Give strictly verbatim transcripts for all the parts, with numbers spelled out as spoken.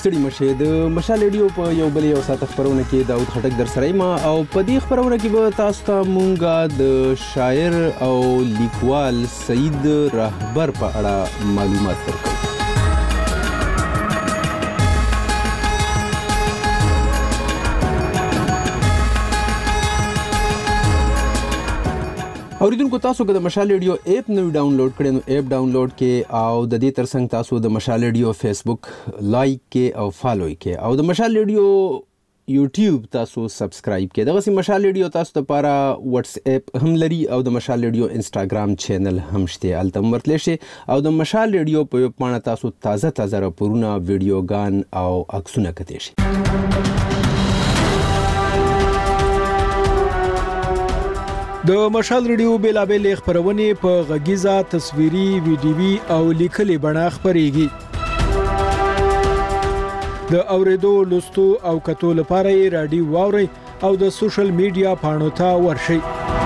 ستړي مشه د مشال ریډیو په یو بل یو ساعت خبرونه کې داود خټک در سره ما او په دې خبرونه کې به تاسو ته مونږه د شاعر او لیکوال سعید رهبر په اړه معلومات درکړو. اوریدونکو تاسو که د مشال ریډیو اپ نو ډاونلوډ کړئ نو اپ ډاونلوډ کې او د دې ترڅنګ تاسو د مشال ریډیو فیسبوک لایک کې او فالو کې او د مشال ریډیو یوټیوب تاسو سبسکرایب کې. دغه سي مشال ریډیو تاسو ته لپاره واتس اپ هم لري او د مشال ریډیو انستګرام چینل هم شته. الته ورتلی شي او د مشال ریډیو په یو پاڼه تاسو تازه تازه راپورونه ویډیوګان او عکسونه کتئ شي. د مشال ریډیو بیلابېل خبرونه په غږیزه تصویري ویډیوي او لیکلي بڼه خبريږي. د اوریدو لوستو او کتو لپاره یې رادیو واوري او د سوشل میډیا پاڼو ته ورشي.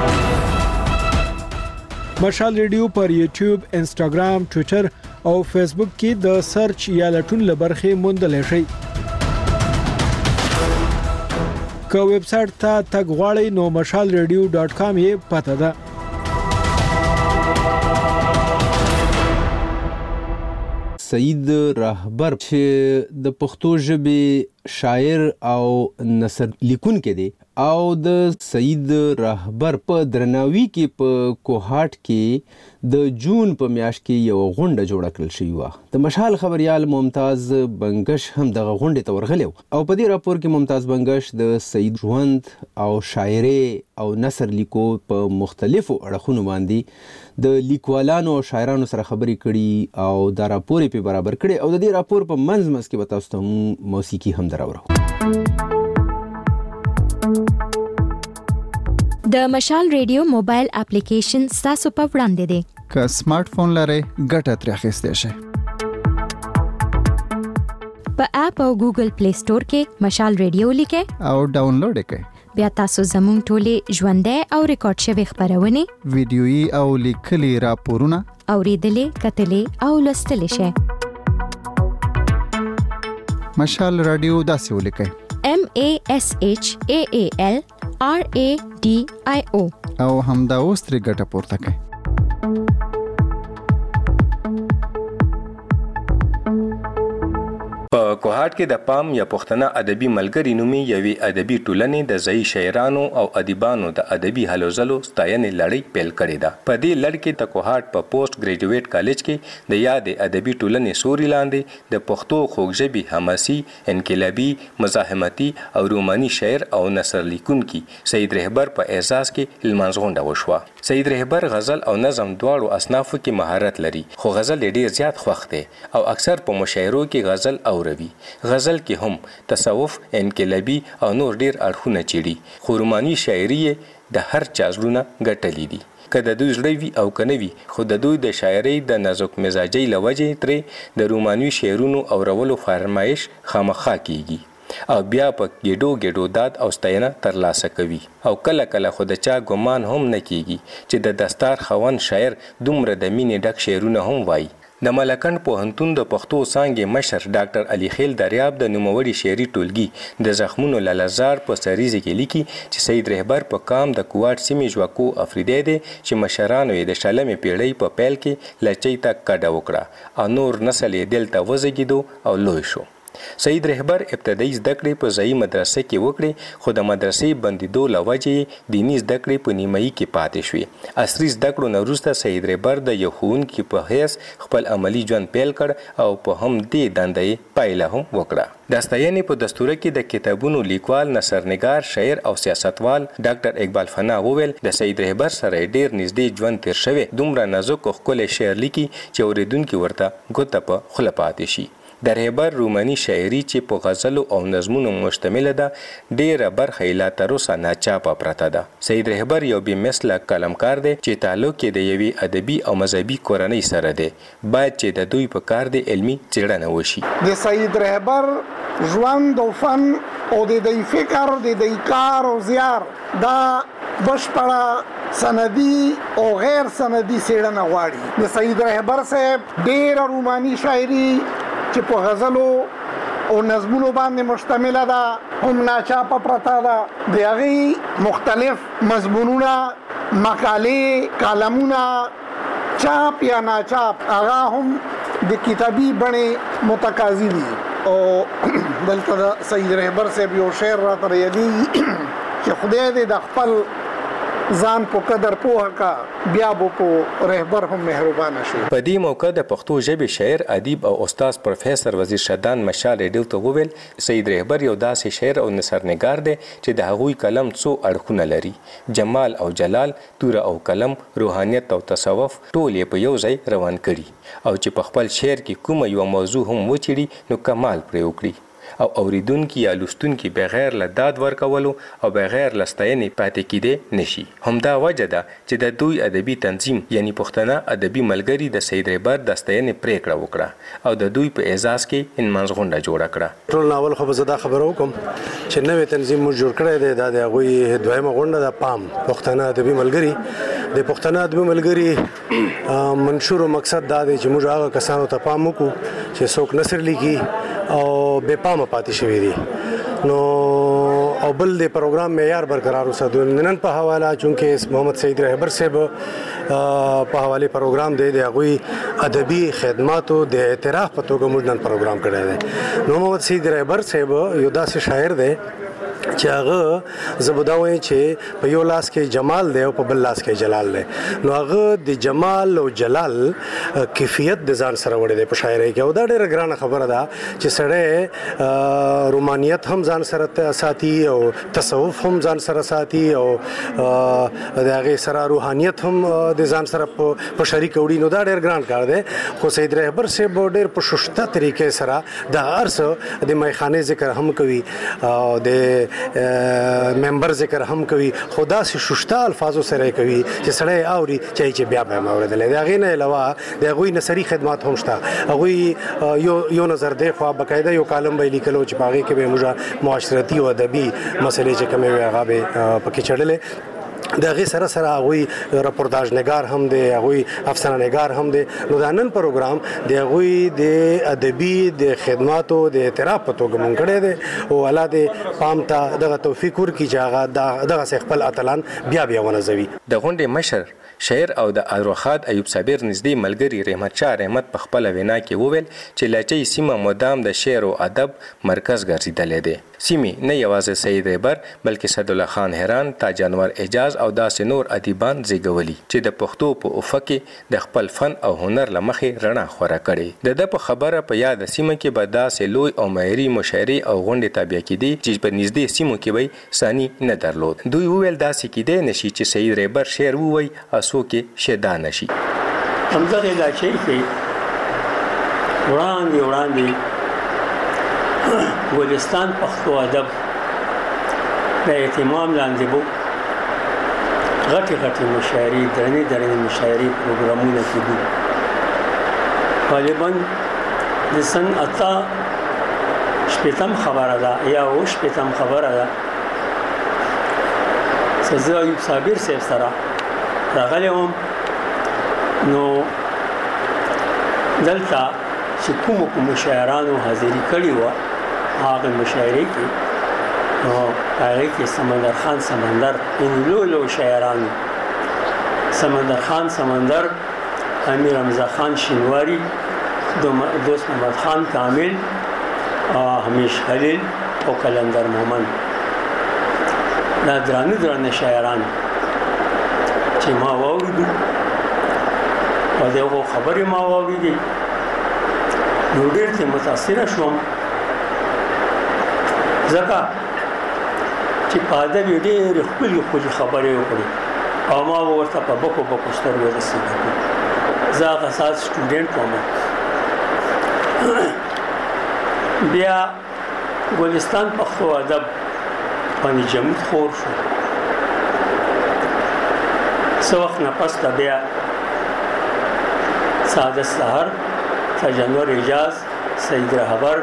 مشال ریډیو پر یوټیوب، انستګرام، ټوئیټر او فیسبوک کې د سرچ یا لټون لبرخه موندل شي. که ویب سټ ته تګ غواړئ نو مشال ریډیو ډاټ کام یې پته ده. سعید رهبر چې د پښتو ژبې شاعر او نثر لیکونکی دی او د سعید رهبر په درناوي کې په کوهاټ کې د جون په میاشت کې یو غونډه جوړه کړل شوې وه. د مشال خبريال ممتاز بنگش هم دغه غونډې ته ورغلی و او په دې راپور کې ممتاز بنگش د سعید ژوند او شاعري او نثر لیکو په مختلفو اړخونو باندې د لیکوالانو او شاعرانو سره خبرې کړي او دا راپور په برابر کړي او د دې راپور په منځ منځ کې به تاسو ته موسیقي هم دراوړو. د مشال ریډیو موبایل اپلیکیشن تاسو په وړاندې دی. که سمارټ فون لرئ ګټه ترې اخیستی شئ. په اپ او ګوګل پلی سٹور کې مشال ریډیو لیکئ او ډاونلوډ یې کړئ. بیا تاسو زموږ ټولې ژوندۍ او ریکارډ شوي خبرونه ویډیويي او لیکلي راپورونه اوریدلې، کتلې او لوستلې شئ. مشال رادیو داسې ولیکئ: M A S H A A L R A D I O او همدا اوس ترې ګټه پورته کړئ. په کوهاټ کې د پام یا پښتنه ادبي ملګری نومي یوې ادبي ټولنې د ځای شاعرانو او ادیبانو د ادبي هلو ځلو ستاینې لړۍ پیل کړې ده. په دې لړ کې د کوهاټ په پوسټ ګریجویټ کالج کې د یادې ادبي ټولنې سوري لاندې د پښتو خوږژبي حماسي، انقلابي، مزاحمتي او روماني شاعر او نثر لیکونکي سعید رهبر په اعزاز کې لمانځغونډه وشوه. سعید رهبر غزل او نظم دواړو اصنافو کې مهارت لري، خو غزل ډیر زیات خوښ دی او اکثر په مشاعرو کې غزل او روي. غزل کې هم تصوف، انقلابي او نور ډیر اړخونه چيړي، خو روماني شاعري د هر چا زړونه ګټلې دي. که د دوی زړه وي او که نه وي، خو د دوی د شاعرۍ د نازک مزاجۍ له وجې ترې د رومانوي شعرونو اورولو فرمایش خامخا کیږي او بیا په ګډو ګډو داد او ستاینه ترلاسه کوي. او کله کله خو د چا ګمان هم نه کیږي چې د دستار خوند شاعر دومره د مینې ډک شعرونه هم وایي. د ملکند پوهنتون د پښتو څانګې مشر ډاکټر علي خیل دریاب د نوموړي شعري ټولګي د زخمونو للزار په سریزه کې لیکي چې سعید رهبر په کام د کوټ سیمې ژوکو افریدی دی چې مشرانو یې د شلمې پیړۍ په پیل کې لچۍ ته کډه وکړه او نور نسل یې دلته وزګیدو او لوی شو. سعید رهبر ابتدایي زده کړې په ځایي مدرسه کې وکړې، خو د مدرسې بندیدو له وجې دیني زده کړې په نیمایي کې پاتې شوې. عصري زده کړو نه وروسته سعید رهبر د یو ښوونکي په حیث خپل عملي ژوند پیل کړ او په هم دې دنده یې پایله هم وکړه. د ستاینې په دستوره کې د کتابونو لیکوال، نثرنګار، شاعر او سیاستوال ډاکټر اقبال فنا وویل د سعید رهبر سره ډیر نږدې ژوند تیر شوی، دومره نازک او ښکلی شعر لیکي چې اورېدونکي ورته ګوته په خوله پاتې شي. د رهبر روماني شاعري چې په غزلو او نظمونو مشتمله ده، ډیره برخه یې لا تر اوسه ناچاپه پرته ده. سعید رهبر یو بې مثله قلمکار دی چې تعلق یې د یوې ادبي او مذهبي کورنۍ سره دی. باید چې د دوی په کار د علمي څېړنه وشي. د سعید رهبر ژوند او فن او د دوی فکر، د دوی کار او زیار دا بشپړه سندي او غیر سندي څېړنه غواړي. د سعید رهبر صاحب ډیره روماني شاعري چې په غزلو او نظمونو باندې مشتمله ده، هم ناچاپه پرته ده. د هغې مختلف مضمونونه، مقالې، کالمونه چاپ یا ناچاپ هغه هم د کتابي بڼې متقاضي دي. او دلته د سید رهبر صاحب یو شعر راته یادېږي چې خدای دې د خپل ځان په قدر پوهه کا بیا به په رهبر هم مهربانه شي. په دې موقع د پښتو ژبې شاعر، ادیب او استاد پروفیسور وزیر شهدان مشال ریډیو ته وویل سید رهبر یو داسې شاعر او نثرنګار دی چې د هغوی کلم څو اړخونه لري: جمال او جلال، توره او قلم، روحانیت او تصوف، ټول یې په یو ځای روان کړي، او چې په خپل شعر کې کومه یوه موضوع هم وچیړي نو کمال پرې وکړي، او اوریدونکي یا لوستونکي بغیر له داد ورکولو او بغیر له ستاینې پاتې کېدی نشي. همدا وجه ده چې د دوی ادبي تنظیم یعنی پښتانه ادبي ملګري د سید رهبر د ستاینې پریکړه وکړه او د دوی په اعزاز کې انمنځ غونډه جوړه کړه. ټول ناول خو زه دا خبره وکم چې نوې تنظیم موږ جوړ کړی دی، دا د هغوی دویمه غونډه ده. پام پښتانه ادبي ملګري د پښتانه ادبي ملګري منشور او مقصد دا دی چې موږ هغه کسانو ته پام وکړو چې څوک نثر لیکي او بې پامه پاتې شوي دي، نو او بل د پروګرام معیار برقرار وساتو. نن په حواله چونکې محمد سید رهبر صاحب په حواله پروګرام دی د هغوی ادبي خدماتو د اعتراف په توګه موږ نن پروګرام کړی دی. نو محمد سید رهبر صاحب یو داسې شاعر دی چې هغه زه به دا وایم چې په یو لاس کې جمال دی او په بل لاس کې جلال دی. نو هغه د جمال او جلال کیفیت د ځان سره وړی دی په شاعرۍ کې، او دا ډېره ګرانه خبره ده چې سړی رومانیت هم ځان سره ساتي او تصوف هم ځان سره ساتي او د هغې سره روحانیت هم د ځان سره په شریک وړي. نو دا ډېر ګران کار دی. خو سید رهبر صاحب ډېر په ششته طریقې سره د هر څه د میخانې ذکر هم کوي او د ممبر ذکر هم کوي، خو داسې ششته الفاظو سره کوي چې سړی اوري چې چې بیا به هم اورېدلی. د هغې نه علاوه د هغوی نثري خدمات هم شته. هغوی یو یو نظر دی خوا باقاعده یو کالم به یې لیکلو چې په هغې کې به یې موږ معاشرتي او ادبي مسلې چې کومې وي هغه به پکې چړلې. د هغې سره سره هغوی رپورتاژ نګار هم دی، هغوی افسانه نګار هم دی. نو دا نن پروګرام د هغوی د ادبي د خدماتو د اعتراف په توګه مونږ کړی دی، او الله دې پام ته دغه توفیق ورکړي چې هغه دغسې خپل اتلان بیا بیا ونځوي. د غونډې مشر شاعر او د اروخاد ایوب صابر نږدې ملګري رحمت شاه رحمت په خپله وینا کې وویل چې لاچۍ سیمه مدام د شعر او ادب مرکز ګرځېدلی دی. سیمې نه یوازې سید رهبر بلکې سعدالله خان هران، تاج انور اعجاز او داسې نور ادیبان زیږولي چې د پښتو په افق کې د خپل فن او هنر له مخې رڼا خوره کړې. د ده په خبره په یاده سیمه کې به داسې لوی او معیاري مشاعرې او غونډې تابع کېدې چې په نږدې سیمو کې به ثاني نه درلود. دوی وویل داسې کېدی نه شي چې سید رهبر شعر ووایي او څوک یې شیدا نه شي. همدغې لاچۍ کې وړاندې وړاندې ګلستان پښتو ادب د اهتمام لاندې بو غټې غټې مشاعرې، درنې درنې مشاعرې پروګرامونه کېدو. غالبا د سن اته شپېتم خبره ده یا اوه شپېتم خبره ده چې زه ایوب صابر صاحب سره راغلی وم. نو دلته چې کومو کومو شاعرانو حاضري کړې وه هغه مشاعرې کې، نو هغې کې سمندر خان سمندر یعنې لوی لوی شاعران، سمندر خان سمندر، امیر حمزه خان شینواري، دوست محمد خان کامل، همیش خلیل او کلندر مومن. دا درانه درانه شاعران چې ما واورېدو او د هغو خبرې ما واورېدې، نو ډېر ترې متاثره شوم، ځکه چې په ادب یې ډېرې ښکلې ښکلې خبرې وکړې او ما به ورته په بکو بکو سترګو رسېږم. زه هغه ساعت سټوډنټ وم. بیا ګلستان پښتو ادب باندې جمود خور شو. څه وخت نه پس ته بیا سعادت سحر، تاج انور اعجاز، سید رهبر،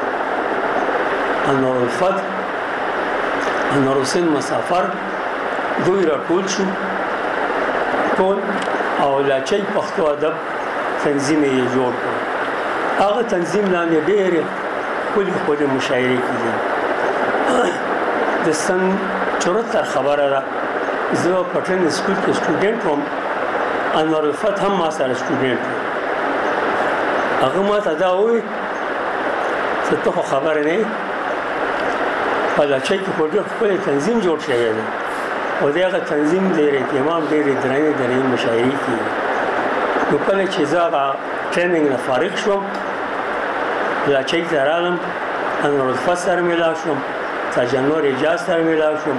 انور الفت، انور حسین مسافر، دوی راټول شو ټول او لاچۍ پښتو ادب تنظیم یې جوړ کړ. هغه تنظیم لاندې ډېرې خپل خپل مشاعره کوي د سن چورتر خبره را زه پټن سکول کې سټوډنټ وم انور الفتح هم ما سره سټوډنټ هغه ما ته دا وایي چې ته خبر نه په لاچای کې په ډېر خپل تنظیم جوړ شوی دی او دغه تنظیم ډېر اهتمام ډېر درنې درنې مشاعرې کوي نو کله چې زه هغه ټریننګ نه فارغ شوم لاچای ته راغلم انور الفتح سره ملاو شوم تاجنور اجاز سره ملاو شوم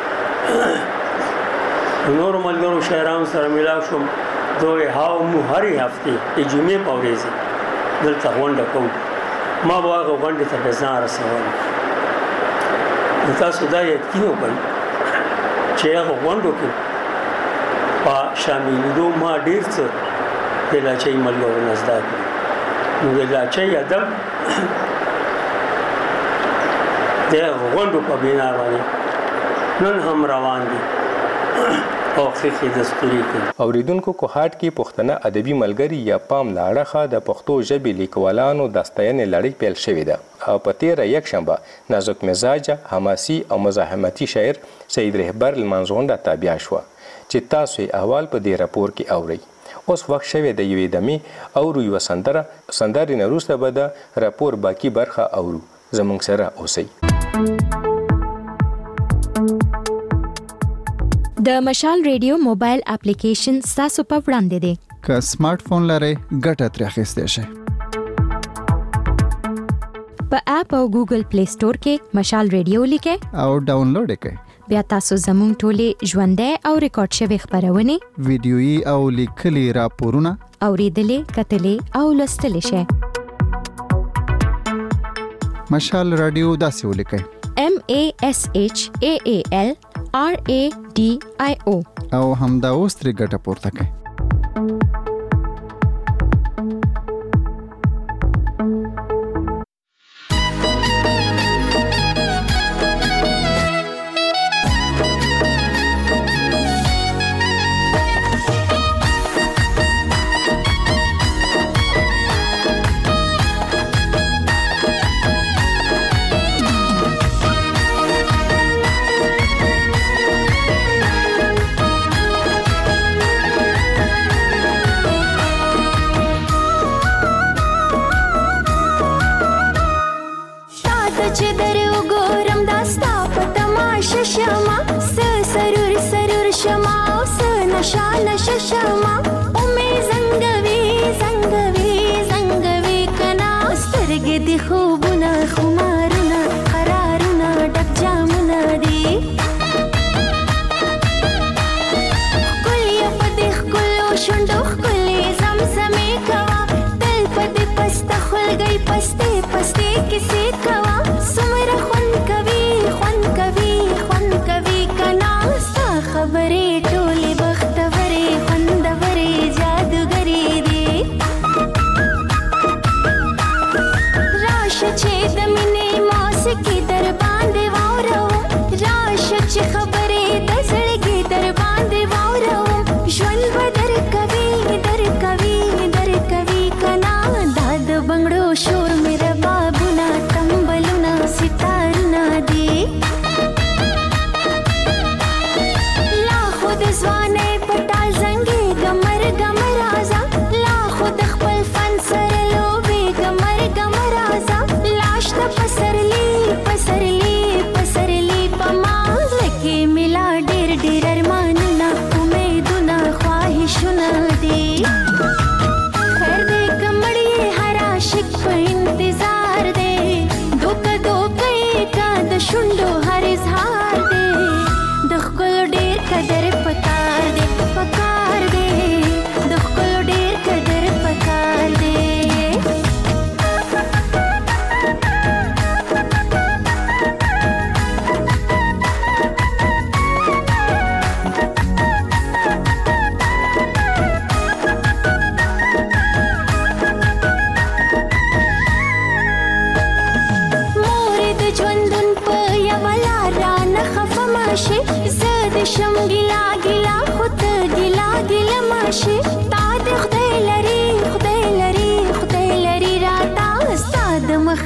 نور ملګرو شاعرانو سره ملاو شوم دوی هاو مو هرې هفتې د جمعې په ورځ دلته غونډه کوو ما به هغه غونډې ته ځان رسولم نو تاسو دا یقین وکړئ چې هغه غونډو کې په شاملېدو ما ډېر څه د لاچۍ ملګرو نه زده کړي نو د لاچۍ ادب د هغه غونډو په بنا باندې نن هم روان دي او خېخې دستوري کوي. اوریدونکو کوهاټ کې پښتنه ادبي ملګري یا پام لاړخه د پښتو ژبې لیکوالانو د ستاینې لړۍ پیل شوې ده او په تیره یکشنبه نازک مزاجه حماسي او مزاحمتي شاعر سید رهبر لمنځغونډه تابع شوه چې تاسو یې احوال په دې راپور کې اورئ. اوس وخت شوی د یوې دمې اورو یوه سندره سندرې نه وروسته به د راپور باقي برخه اورو. زموږ سره اوسئ. د مشال ریډیو موبایل اپلیکیشن ستاسو په وړاندې دی. که سمارټ فون لرئ ګټه ترې اخیستی شئ. په اپ او ګوګل پلی سٹور کې مشال ریډیو لیکئ او ډاونلوډ یې کړئ. بیا تاسو زموږ ټولې ژوندۍ او ریکارډ شوې خپرونې ویډیويي او لیکلي راپورونه اوریدلې کتلې او لوستلې شئ. مشال رادیو داسې ولیکئ M A S H A A L R A D I O او همدا اوس ترې ګټه پورته کړئ.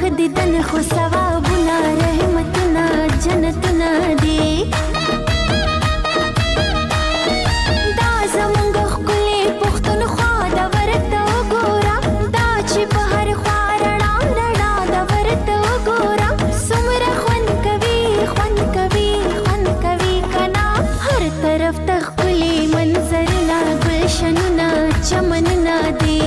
دیدن خو ثوابونه رحمتونه جنتونه دي دا زمونږ ښکلې پښتونخوا ده ورته وګوره دا چې په هر خوا رڼا رڼا ده ورته وګوره څومره خوند کوي خوند کوي خوند کوي کنا هر طرف ته ښکلي منظرونه ګلشنونه چمنونه دي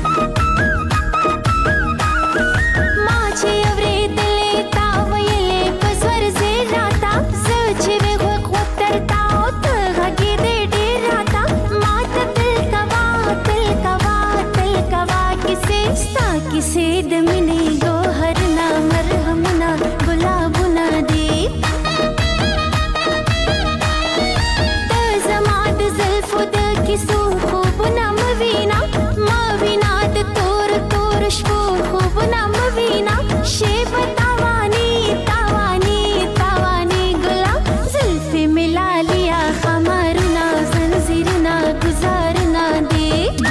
ما چې اورېدلې تا ویلې په زور زیر راته زه چې وې غوږ غوږ درته او ته غږېدې ډېر راته ما ته تل کوه تل کوه تل کوه کیسې ستا کیسې د مینې ګوهرونه مرهمونه ګلابونه دي ته زما د زلفو د کیسو خوبونه مه وینا مه وینا د تور تور شپو خوبونه مه وینا شیب تاوانی تاوانی تاوانی ګلا زلفې مې لالیا خمارونه زنځیرونه ګزارونه دي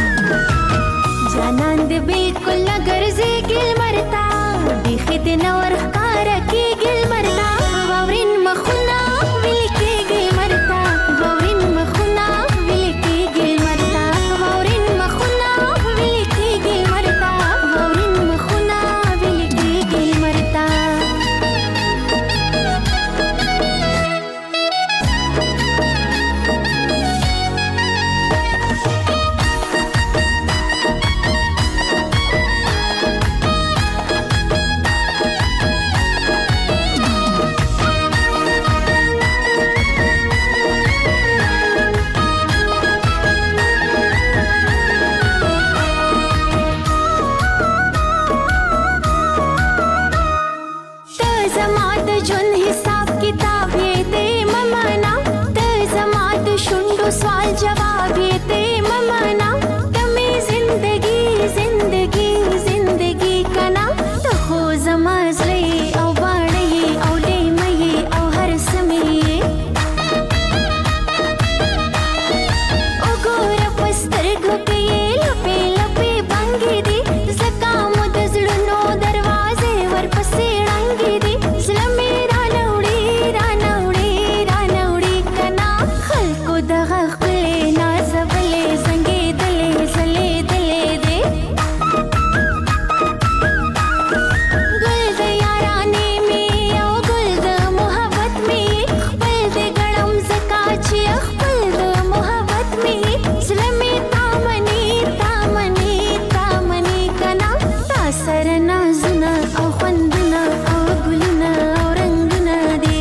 جانان دې بالکل نه ګرځي ګل مرتا بیخي دې نه ورښکاره کېږي لمرتا واورین مخونه ویلې کېږي مرتا واورین مخونه ویلې کېږي مرتا واورین مخونه ویلې کېږي مرتا واورین مخونه ویلې کېږي مرتا ته زما د ژوند حساب کتاب یې دې ممانا ته زما د شونډو سوال جواب یې دې ممانا ته مې زندگی زندگی زندگی کنا ته خو زما زړه یې او باڼه یې او لیمه یې او هر څه مې یې وګوره په سترګو کې یې لپې لپې بنګې دي ځکه مو د زړونو دروازې ورپسې ړنګې دي زړه مې رانه وړي رانه وړي رانه وړي کنا خلکو دغه ښکلې نازولې زنګېدلې ځلېدلې دي ګل د یارانې مې او ګل د محبت مې خپل دې ګڼم ځکه چې خپل د محبت مې زړه مې تا مني تا مني تا مني کنا تا سره نازونه او خوندونه او ګلونه او رنګونه دي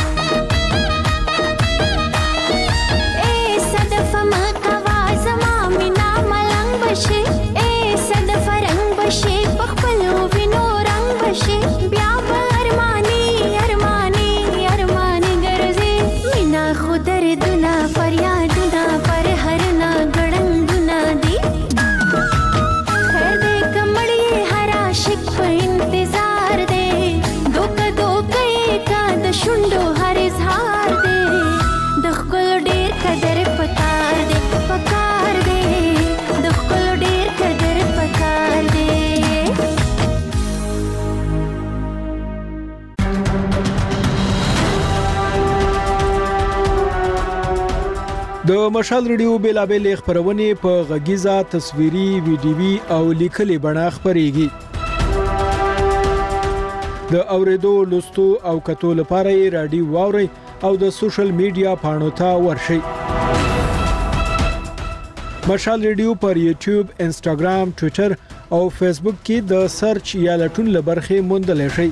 ای صدفه مه کوه زما مینا ملنګ بشي ای صدفه رنګ بشي په خپلو وینو رنګ بشي بیا به ارماني ارماني ارماني ګرځي مینا خو دردونه فریادونه پر هرنا ګړنګونه دي خیر دې کمړې هر عاشق په انتظار دی دوکه دوکه یې کا د شونډو هر اظهار دی د ښکلو ډېر قدر پکار دی پکار دی د ښکلو ډېر قدر پکار دی د مشال ریډیو بیلابل خبرونه په غږیزه تصویري ویډیوي او لیکلي بڼه خبريږي د اوریدو لوستو او کتو لپاره رادیو واوري او د سوشل میډیا پاڼو ته ورشي مشال ریډیو پر یوټیوب انسټاګرام ټوئیټر او فیسبوک کې د سرچ یا لټون لبرخه موندل شي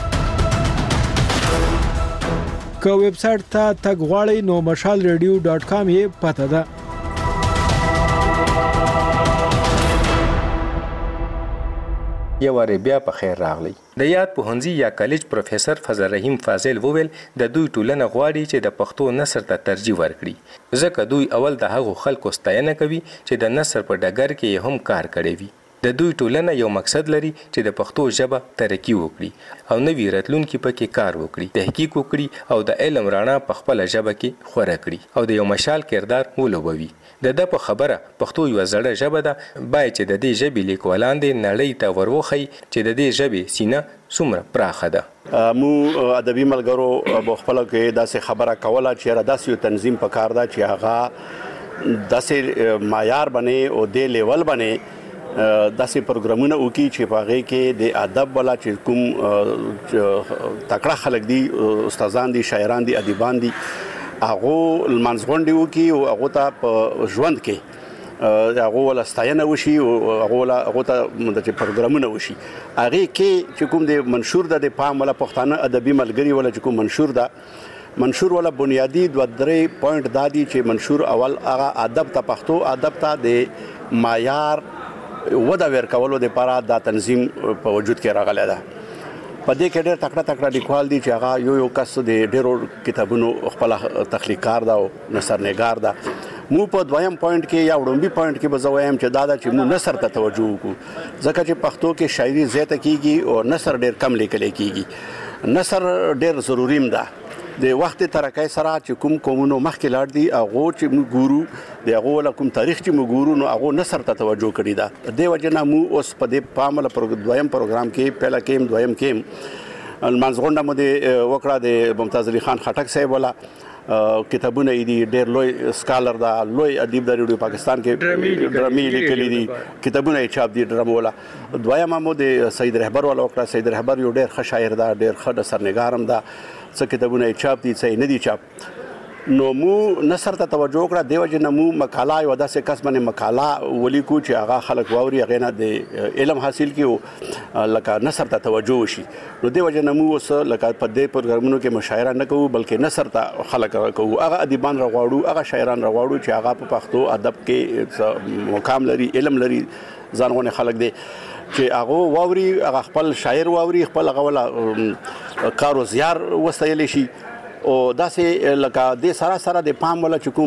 که ویب سټ ته تګ غواړئ نو مشال ریډیو ډاٹ کام یې پته ده یو واره بیا په خیر راغلی د یاد پوهنځي یا کالج پروفیسور فضل رحیم فاضل وویل د دوی ټولنه غواړي چې د پښتو نثر ته ترجیح ورکړي ځکه دوی اول د هغو خلکو ستاینه کوي چې د نثر په ډګر کې هم کار کړی وي د دوی ټولنه یو مقصد لري چې د پښتو ژبه ترقی وکړي او نوي راتلونکي پکې کار وکړي، تحقیق وکړي او د علم رڼا په خپل ژبه کې خوره کړي او د یو مشال کردار ولوبوي. د د په خبره پښتو یو زړه ژبه ده، باید چې د دې ژبې لیکوالان دې نړۍ ته وروخی چې د دې ژبې سینه څومره پراخه ده. مو ادبي ملګرو په خپل کې داسې خبره کوله چې را داسې یو تنظیم پکار ده چې هغه داسې معیار باندې او د لیول باندې داسې پروګرامونه وکړي چې په هغې کې د ادب والا چې کوم تکړه خلک دي، استادان دي، شاعران دي، ادیبان دي، هغه لمانځغونډې وکړي او هغه ته په ژوند کې هغه ولا ستاینه وشي او هغه ولا هغه ته د پروګرامونه وشي. هغه کې چې کوم د منشور د پام ولا پښتانه ادبي ملګری ولا چې کوم منشور ده، منشور ولا بنیادی دوه درې پوینټ دادي چې منشور اول هغه ادب ته پښتو ادب ته د معیار ودا ورکولو د لپاره دا تنظیم په وجود کې راغلی ده. په دې کې ډېر تکړه تکړه لیکوال دي چې هغه یو یو کس د ډېرو کتابونو خپل تخلیقار ده او نثرنګار ده. مو په دویم پوینټ کې یا وړومبي پوینټ کې به زه وایم چې دا ده چې مو نثر ته توجه وکړو، ځکه چې پښتو کې شاعري زیاته کیږي او نثر ډېر کم لیکل کیږي. نثر ډېر ضروري ده. د وخت ترقۍ سره چې کوم قومونو مخکې لاړ دي هغه چې موږ ګورو د هغه ولا کوم تاریخ چې موږ ګورو نو هغه نثر ته توجه کړی ده. د وجنه مو اوس په دې پامل دویم پروګرام کې پهلا کې دویم کې المنځغونډه مو د وکړه د ممتاز علي خان خټک صاحب ولا کتابونه دي، ډېر لوی سکالر دا، لوی ادیب د ریډیو پاکستان کې ډرامي لیکلي دي، کتابونه یې چاپ دي ډرامو ولا. دویم مو د سید رهبر ولا وکړه. سید رهبر یو ډېر ښه شاعر ده، ډېر ښه نثرنګار هم ده، څه کتابونه یې چاپ دي څه نه دي چاپ. نو مو نثر ته توجه وکړه، دیو جن مو مقاله یو داسې کس باندې مقاله ولیکو چې هغه خلک واوري، هغه نه د علم حاصل کیو لکه نثر ته توجه وشي. نو دیو جن مو اوس لکه په دې پروګرامونو کې مشاعره نه کوو بلکې نثر ته خلک راکوو، هغه ادیبان راغواړو، هغه شاعران راغواړو چې هغه په پښتو ادب کې مقام لري، علم لري، ځانونه خلک دي چې هغه واوري، هغه خپل شاعر واوري، خپل هغه ولا کارو زیار وسایل شي. او داسې لکه د سره سره د پام ولا چې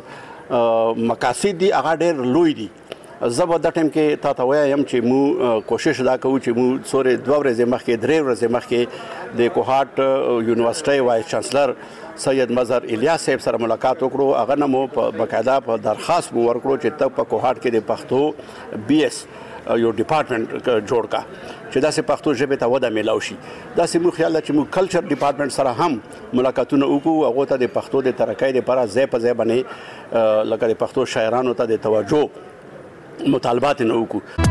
کوم مقاصد دي هغه ډېر لوی دي. زه به د ټایم کې تا ته وایم چې مو کوشش دا کوو چې مو څورې دوه ورځې مخکې درې ورځې مخکې د کوهاټ یونیورسيټي وایس چانسلر سید مظهر الیاس صاحب سره ملاقات وکړو. هغه نه مو په باقاعده په درخواست مو ورکړو چې ته په کوهاټ کې د پښتو بي اس یو ډپارټمنټ جوړ کا چې داسې پښتو ژبه ته وده ملاو شي. داسې مو خیال چې مو کلچر ډپارټمنټ سره هم ملاقاتونه وکړو، هغه ته د پښتو د ترقۍ لپاره ځای په ځای باندې لکه د پښتو شاعرانو ته د توجه مطالبات نه وکړو.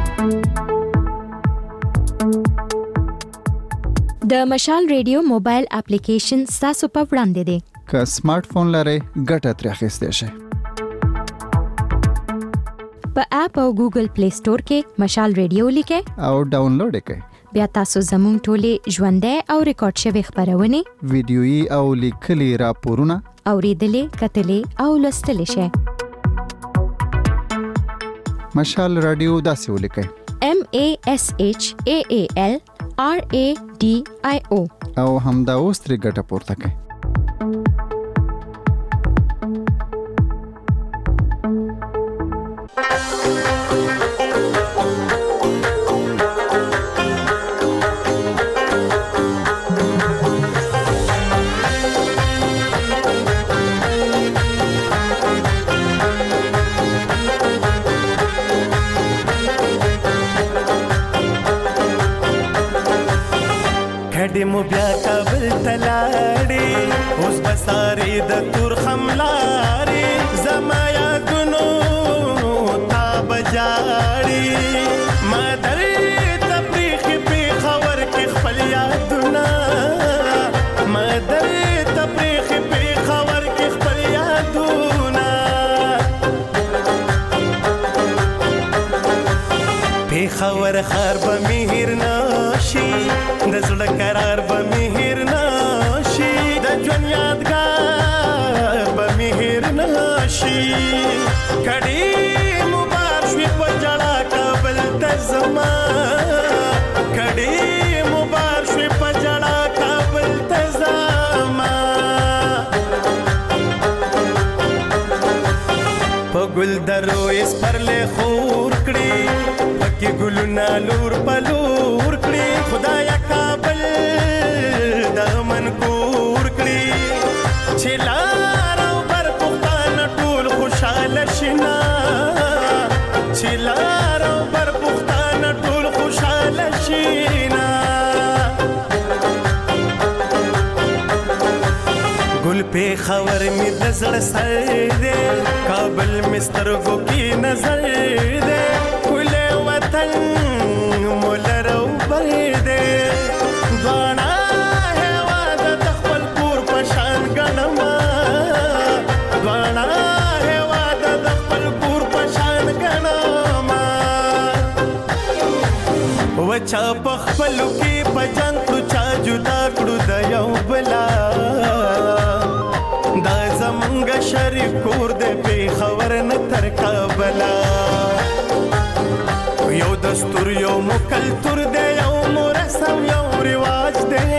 د مشال ریډیو موبایل اپلیکیشن تاسو په وړاندې دی. که سمارټ فون لرئ ګټه ترې اخیستی شئ. په اپ او ګوګل پلی سٹور کې مشال ریډیو لیکئ او ډاونلوډ یې کړئ. بیا تاسو زموږ ټولې ژوندۍ او ریکارډ شوي خبرونه، ویډیويي او لیکلي راپورونه اوریدلې، کتلې او لوستلې شئ. مشال رادیو داسې ولیکئ: M A S H A A L R A D I O او همدا اوس ترې ګټه پورته کړئ. کډې مو بیا کابل تلاړې، اوس بسارې د تور خملارې، زما یادونو تا بجاړې، ما درې تفریح پېښور کې خپل یادونه، ما درې تفریح پېښور کې خپل یادونه، پېښور ښار به مې هېر نشي، د زړه قرار به مې هېر نشي، د ژوند یادګار به مې هېر نشي. کډې مو بار شوې په ژړا کابل ته زما، کډې مو بار شوې په ژړا کابل ته زما، په ګل درو یې سپرلې خور کړې، په کې ګلونه لور په لور کړي خدایا کابل د منکور کړي چې لار او بر پښتانه ټول خوشاله شینا چې لار او بر پښتانه ټول خوشاله شینا ګل په خبر می د زړه سر دې کابل مسترګو کې نظر دې کله وطن مولرو بر دې غانا هوا د خپل پور پشان غنما غانا هوا د خپل پور پشان غنما وچا په خپل کې پجان تو چا جدا کړو د یو بلا دا زمونږ شریف کور دې په خبر نه تر کابلا یو دستور یو مکلتور دې یو مرسم یو رواج دې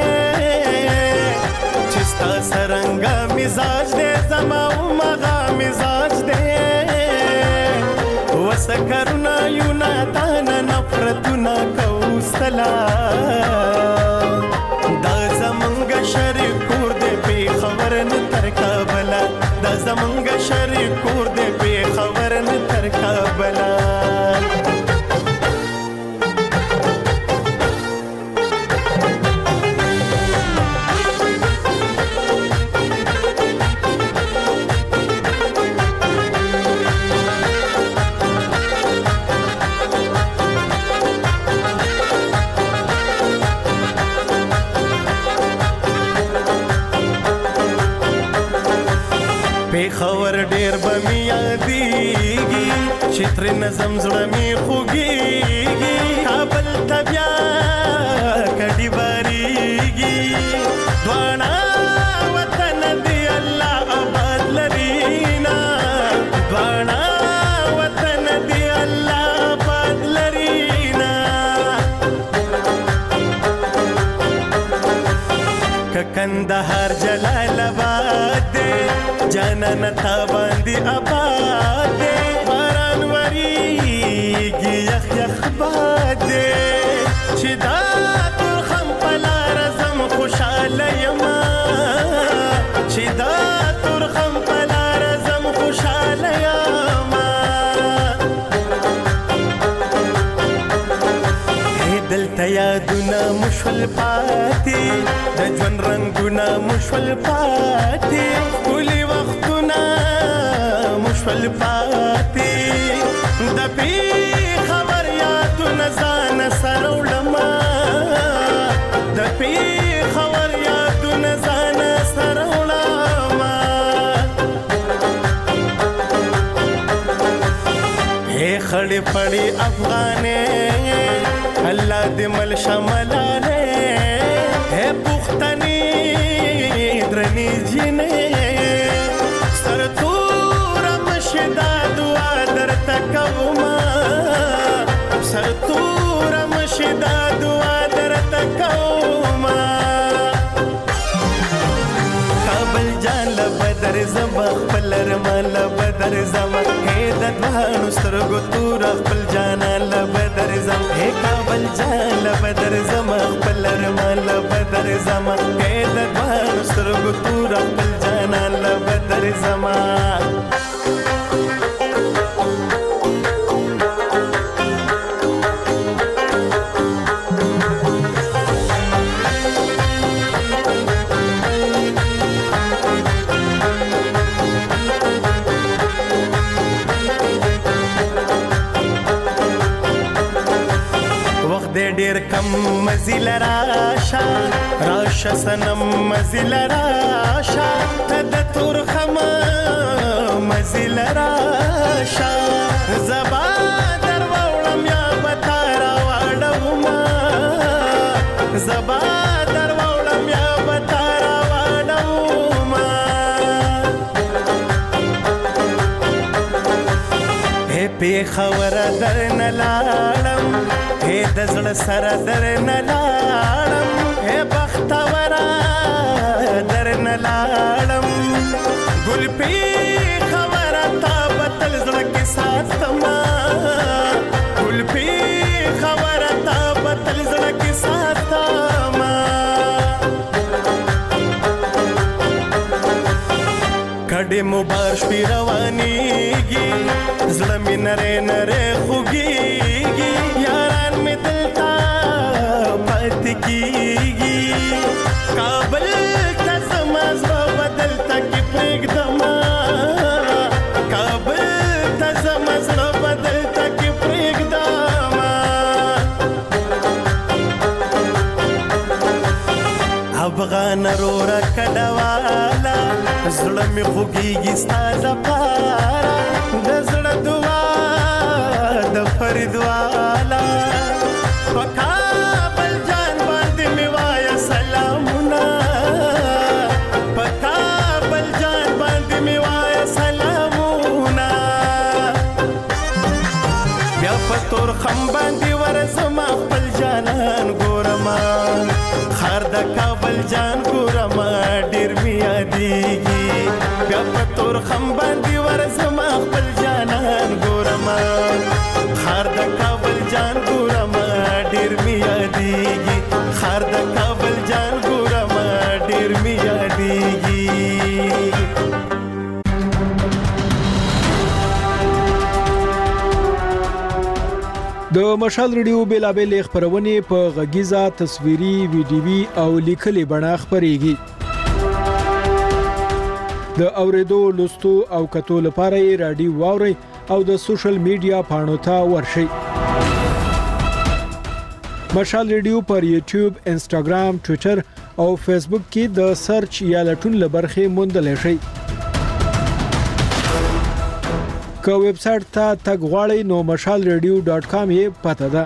چې ستا سرنګا مزاج دې زما او مغا مزاج دې وسکرنا یو نه تان نفرتنا کوستلا دا زمونږ شریف کور دې په خبر نه تر کابلا دا زمونږ شریف کور دې په خبر نه تر کابلا خبر ډیر بمی یادېږي چې ترې نظم زړه مې خوږېږي کابل ته بیا کډې بارېږي دواړه وطن دې الله آباد لرينا دواړه وطن دې الله آباد لرينا که کندهار جلال آباد جانان تا باندې آباد دې باران وریږي یخ یخ باد دې چې دا ترخم په لار زم خوشاله یما چې دا ترخم په لار زم خوشاله یما دلته یادونه مشول پاتې د ژوند رنګونه مشول پاتې ټولې وختونه مشول پاتې د پی خبر یادونه ځان سره وړمه د پی خبر یادونه ځان سره وړمه هې خړې پړې افغانې الله دې مل شملاله ہے پختنی درنی جنې سر تور مشدا دعا درته کوما سر تور مشدا دعا درته کوما کابل جان لبدر زما خپل رمال بدر زما هې د دوانو سترګو تور خپل جان لبدر زما هې کابل جان لبدر زما خپل رمال بدر زما هې د دوانو سترګو تور خپل جان لبدر زما ډېر کم مزل راشا راشا سنم مزل راشا تد ترخم مزل راشا زبا در وړم یا بتارا واړم زبا در وړم یا بتارا واړم هې په خبر درن لاړم هې د زړه سره درن لاړم هې بختورا درن لاړم ګل پی خبره تا بتل زړه کې ساتما ګل پی کډې مو بار شپې روانېږي زړه مې نری نری خوږېږي یاران مې دلته پاتې کېږي کابل ته زما زړه به دلته کې پرېږدمه کابل ته زما زړه به دلته کې پرېږدمه افغان روره کډواله زړه مې خوږېږي ستا دپاره د زړه دعا د فرید والا په کابل جان باندې مې وایه سلامونه په کابل جان باندې مې وایه سلامونه بیا په تور خم باندې ورځمه خپل جانان ګورمه خار د کابل جان ګورمه ډېر مې یادېږي بیا په تور خم باندې ورځمه خپل جانان ګورمه خار د کابل جان ګورمه ډېر مې یادېږي خار د کابل جان ګورمه ډېر مې یادېږي د مشال ریډیو بیلابل خبرونه په غږیزه تصویري ویډیوي او لیکلي بڼه خبريږي د اوریدو لوستو او کتو لپاره رادیو واوري او د سوشل میډیا پاڼو ته ورشي مشال ریډیو پر یوټیوب انسټاګرام ټوئیټر او فیسبوک کې د سرچ یا لټون لبرخه موندل شي که ویب سټ ته تګ غواړئ نو مشال ریډیو ډاټ کام یې پته ده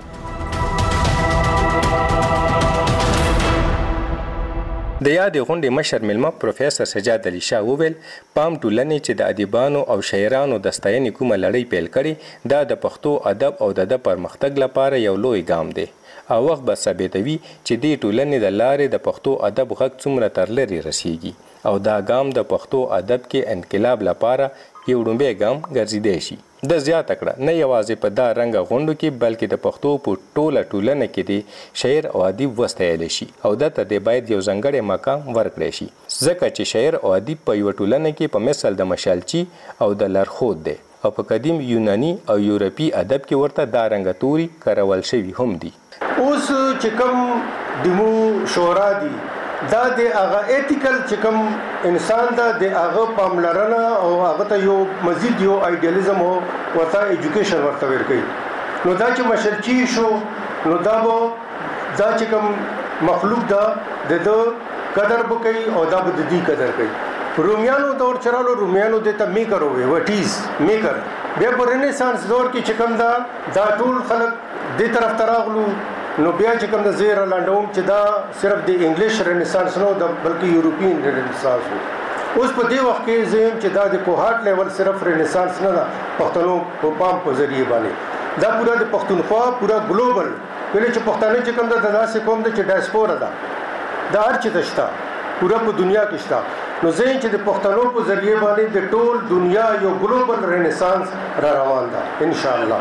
د یادې غونډې مشر مېلمه پروفیسور سجاد علي شاه وویل پام ټولنې چې د ادیبانو او شاعرانو د ستاینې کومه لړۍ پیل کړې دا د پښتو ادب او د پرمختګ لپاره یو لوی ګام دی او وخت به ثابتوي چې دې ټولنې د لارې د پښتو ادب غږ څومره تر لرې رسیږي او دا ګام د پښتو ادب کې انقلاب لپاره یو ډومبه ګام ګرځیدای شي د زیات کړه نه یوازې په دا رنګ غونډو کې بلکې د پښتو په ټوله ټولنه کې دی شاعر او ادیب وستایل شي او دته د باید یو ځنګړی مقام ورکړي شي ځکه چې شاعر او ادیب په یو ټولنه کې په مثال د مشالچی او د لارښود دی او په قدیم یونانی او یورپی ادب کې ورته دا رنګ توري کارول شوی هم دي اوس چې کوم دمو شورا دي دا د هغه ایتیکل چې کوم انسان دا د هغه پاملرنه او هغه ته یو مزید یو ایډیالیزم او ورته ایجوکیشن ورته ورکړي نو دا چې مشرچی شو نو دا به دا چې کوم مخلوق دا د قدر وکړي او دا به د دې قدر کوي رومیانو دور چرالو رومیانو د ته میکر وي وټ از میکر بیا په رنیسانس دور کې چې کوم دا دا ټول خلک دې طرف تراغلو نو بیا چې کوم د زیر لاندوم چې دا صرف د انګلیش رنیسانس نو د بلکې یورپین رنیسانس وو اوس په دې وخت کې زم چې دا د کوهات لیول صرف رنیسانس نه ده پښتنو په پام په ذریعہ باندې دا پورا د پښتونخوا پورا ګلوبل ویل چې پښتانه چې کوم د داسې کوم د چې ډایسپورا ده دا هر چې دشتا پورا په دنیا کې شته نو زین چې د پښتنو په ذریعہ باندې د ټول دنیا یو ګلوبل رنیسانس را روان ده ان شاء الله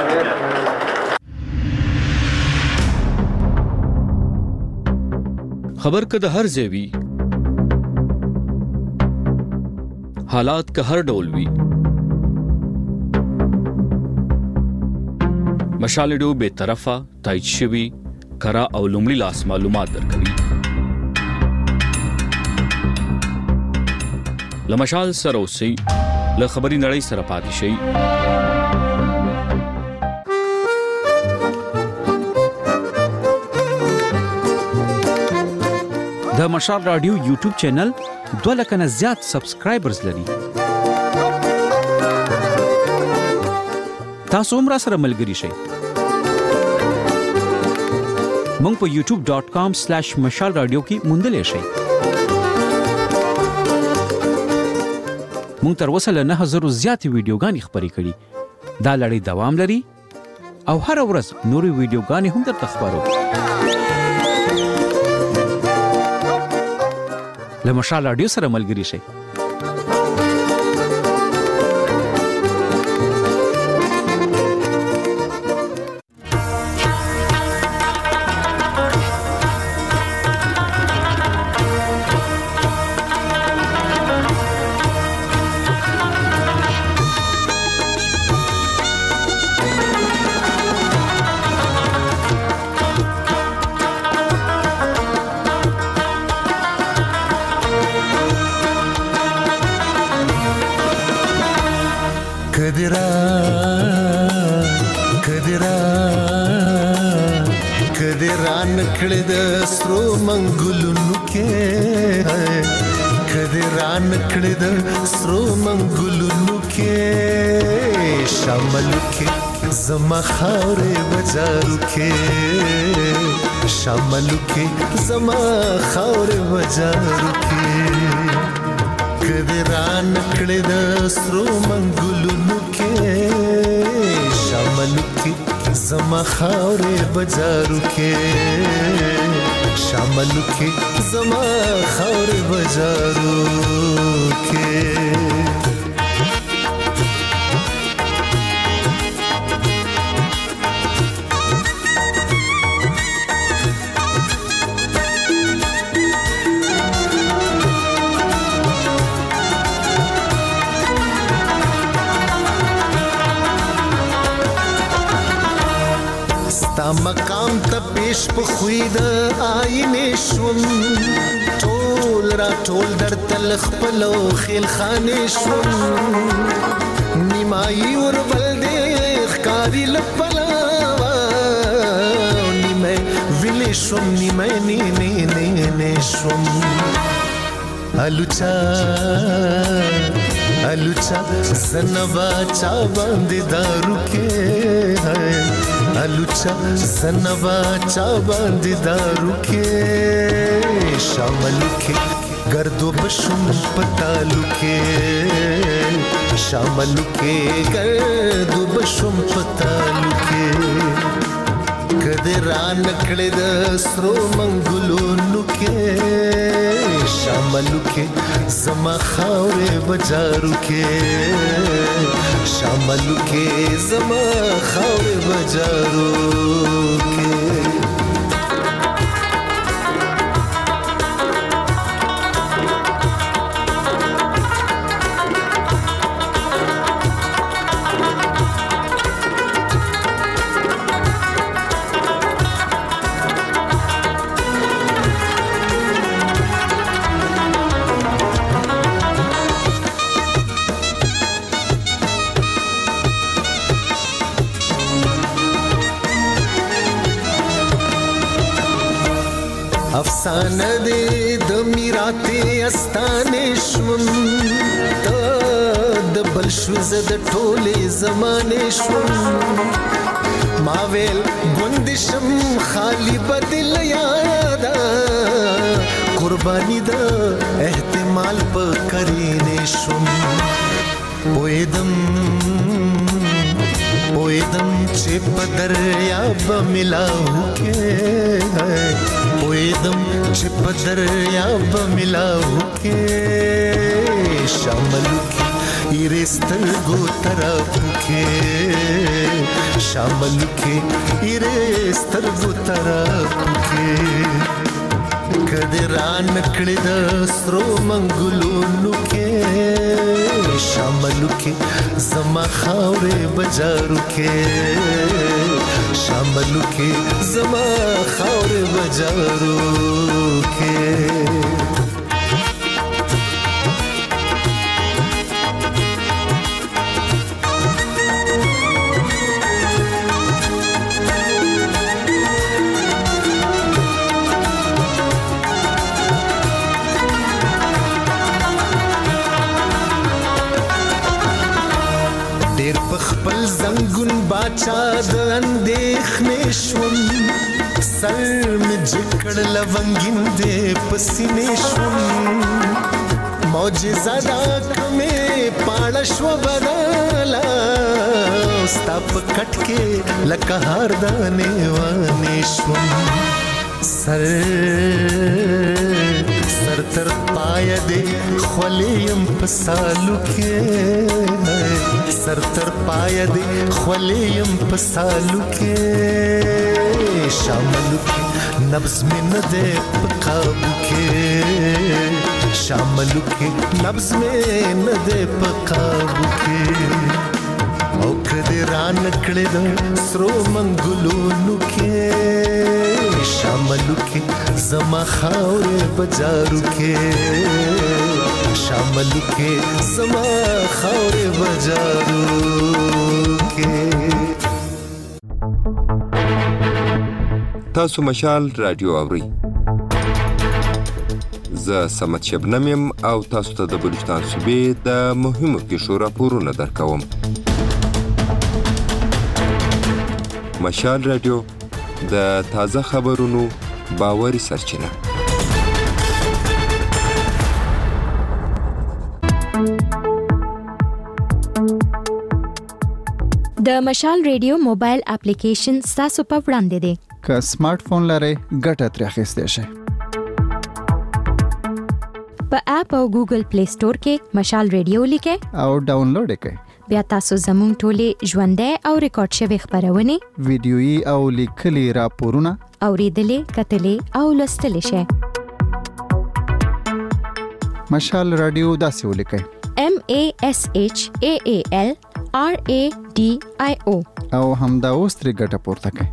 خبر که د هر ځای حالات که هر ډول وي مشال ریډیو به طرفه تایید شوی کرا او لومړی لاس معلومات درکوي لمشال سره اوسئ له خبري نړۍ سره پاتې شئ د مشال رادیو یوټیوب چینل دوه لک نه زیات سبسکرایبرز لري تاسو هم را سره ملګري شئ مونږ په یوټیوب ډاټ کام سلیش مشال رادیو کې موندلی شئ مونږ تر اوسه له نه زره زیاتې ویډیوګانې خپرې کړي دا لړۍ دوام لري او هر ورځ نورې ویډیوګانې هم درته خپرو له مشال رادیو سره ملګري شئ کدرا کدرا کدرا نکړه د سترو منګلونو کې کدرا نکړه د سترو منګلونو کې شامل کې زما خاورې بازارو کې شامل کې زما خاورې بازارو کې کدرا نکړه د سترو منګلونو کې شامل کې زما خاورې بازارو کې شامل کې زما خاورې بازارو کې مقام ته پیش په خوې د آینې شوم ټول را ټول در تل خپل او خیل خانې شوم نیمایي وربل دې ښکاري لپلاوه نیمه ویلې شوم نیمه نه نه نه نه شوم الوچا الوچا زنبا چا باندې دارو کې الوچا زنبا چا باندې دارو کې شاملو کې گردو بشم پتالو کې شاملو کې گردو بشم پتالو کې کدرا نکړه د سترو منګلونو کې شاملو کې زما خاورې بازارو کې شاملو کې زما خاورې بازارو کې افسانه دې د میراته استانې شوم ته د بل شو زه د ټولې زمانې شوم ما ویل ګوندشم خالی بدل یادا قرباني د احتمال په کرینې شوم پویدم پویدم چې په دریاب ملاو کې پویدم چې په دریاب ملاو کې شامل کې ایرسترګو طرف کې شامل کې ایرسترګو طرف کې کدرا نکړه د سترو منګلونو کې شامل کې زما خاورې بازارو کې شامل کې زما خاورې بازارو کې خپل زنګون باچا د اندېښنې شوم سر مې جکړ لونګین دې پسینې شوم معجزه دا کمې پاړه شوه بدله ستا په کټ کې لکه هار دانې وانې شوم سر سر تر پایه دې خولې یم په سالو کې سر تر پایه دې خولې یم په سالو کې شامل کې نبض مې نه دې په قابو کې شامل کې نبض مې نه دې په قابو کې او کدرا نکړه د سترو منګلونو کې شامل کې زما خاورې بازارو کې شامل کې زما خاورې بجارو کې. تاسو مشال رادیو اورئ. زه سمت شبنم یم او تاسو ته د بلوچستان صوبې د مهمو پیښو راپورونه درکوم. مشال رادیو د تازه خبرونو باوري سرچینه. د مشال ریډیو موبایل اپلیکیشن ستاسو په وړاندې دی. که سمارټ فون لرئ ګټه ترې اخیستی شئ. په اپ او ګوګل پلی سٹور کې مشال ریډیو لیکئ او ډاونلوډ یې کړئ. بیا تاسو زموږ ټولې ژوندۍ او ریکارډ شوي خبرونه، ویډیويي او لیکلي راپورونه اوریدلې، کتلې او لوستلې شئ. مشال رادیو داسې ولیکئ: M A S H A A L R A D I O او همدا اوس ترې ګټه پورته کړئ.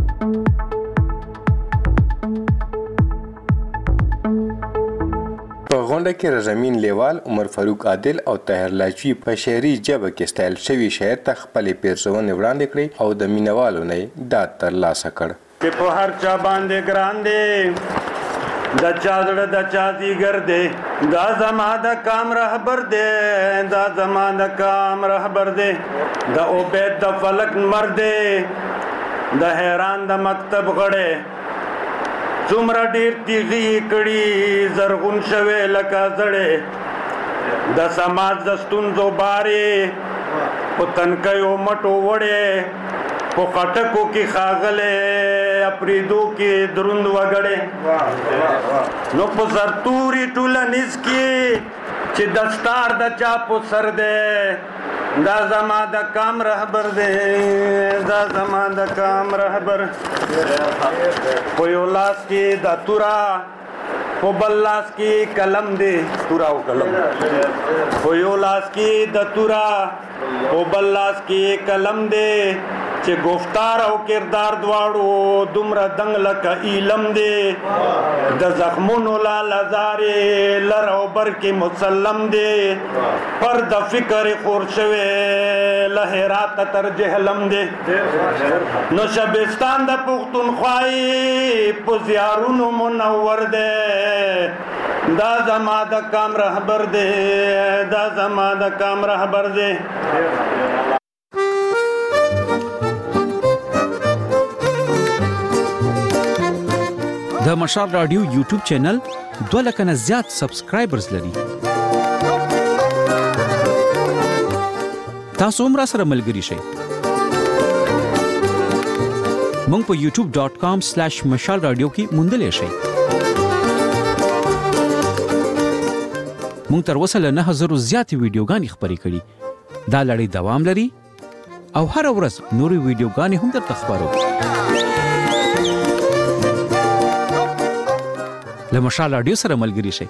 په غونډه کې رضامین لیوال، عمر فاروق عادل او طاهر لاجوی په شعري ژبه کې ستایل شوي شعر ته خپلې پیرزونې وړاندې کړې او د مینوالو نه داد ترلاسه کړ. چې په هر چا باندې ګران دی د چا زړه د چا دیګر دی، دا زما د کام رهبر دی، دا زما د کام رهبر دی، د عبید د فلک نمر دی، د حیران د مکتب غړی، څومره ډېر تیغې کړي زرغون شوی لکه زړی، د سماج د ستونزو بارې په تنکیو مټو وړی، په خټکو کې ښاغلی اپریدو کې دروند وګړی، نو په سرتوري ټولنیز کې چې دستار د چا په سر دی، دا زما د کام رهبر دی، دا زما د کام رهبر. په یو لاس کې د توره په بل لاس کې قلم دی، توره او قلم، په یو لاس کې د توره په بل لاس کې قلم دی، چې گفتار او کردار دواړو دومره دنګ لکه ایلم دی، د زخمونو لاله زارې لر او بر کې مسلم دی، پر د فکر خور شوی له هرات تر جهلم دی، نو شبستان د پښتونخوای په زیارونو منور دی، دا زما د کام رهبر دی، دا زما د کام رهبر دی. د مشال رادیو یوټیوب چینل دوه لکه نه زیات سبسکرایبرز لري. تاسو هم راسره ملګري شئ. مونږ په یوټیوب ډاٹ کام سلیش مشال رادیو کې موندلی شئ. مونږ تر اوسه له نه زرو زیاتې ویډیوګانې خپرې کړي. دا لړۍ دوام لري او هره ورځ نورې ویډیوګانې هم درته خپرو. له مشال رادیو سره ملګري شئ.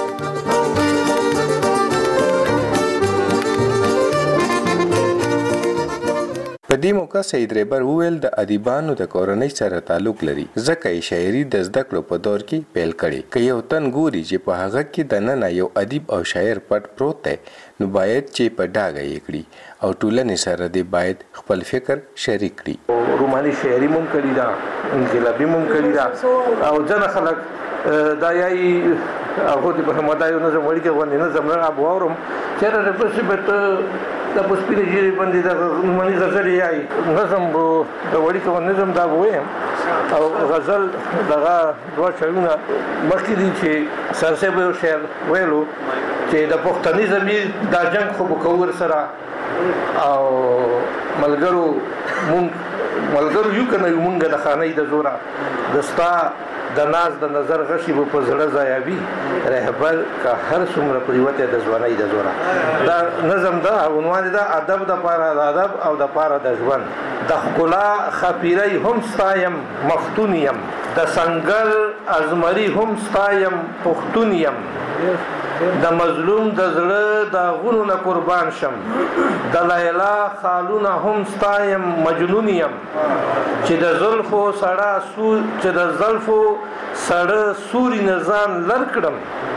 په دې موقع سید رهبر وویل د ادیبانو د کورنۍ سره تعلق لري، ځکه یې شاعري د زده کړو په دور کې پیل کړي. که یو تن ګوري چې په هغه کې دننه یو ادیب او شاعر پټ پروت دی، نو باید چې په ډاګه یې کړي او ټولنې سره دې باید خپل فکر شریک کړي. روماني شاعري مون کړي دا، انقلابي مون کړي دا، او ځنه خلک دا یای هغه د محمدایو نظم وړي کې باندې نظم نه ابو اورم چیرې د پسې بت د پسپینې جری باندې د روماني غزل یای نظم د وړي کې نظم دا وې او غزل دغه دوه شعرونه مخکې دي چې سرسبه شعر ویلو چې د پښتني زمي د جنگ خو بکور سره او ملګرو مونږ ملګرو یو کنه یو مونږ د خانې د زوره دستا د ناز د نظر غشي په زړه ځایوي رهبر کا هر څومره پریوته د ځوانۍ د زوره دا نظم دا عنوان دا ادب د پاره د ادب او د پاره د ژوند د خلا خپيري هم ستایم مختونیم د سنگر ازمري هم ستایم پختونیم د مظلوم د زړه د غونو نه قربان شم د لیلا خالونه هم ستایم مجنونیم چې د زلفو سړه سو چې د زلفو سړه سوري نزان لر کړم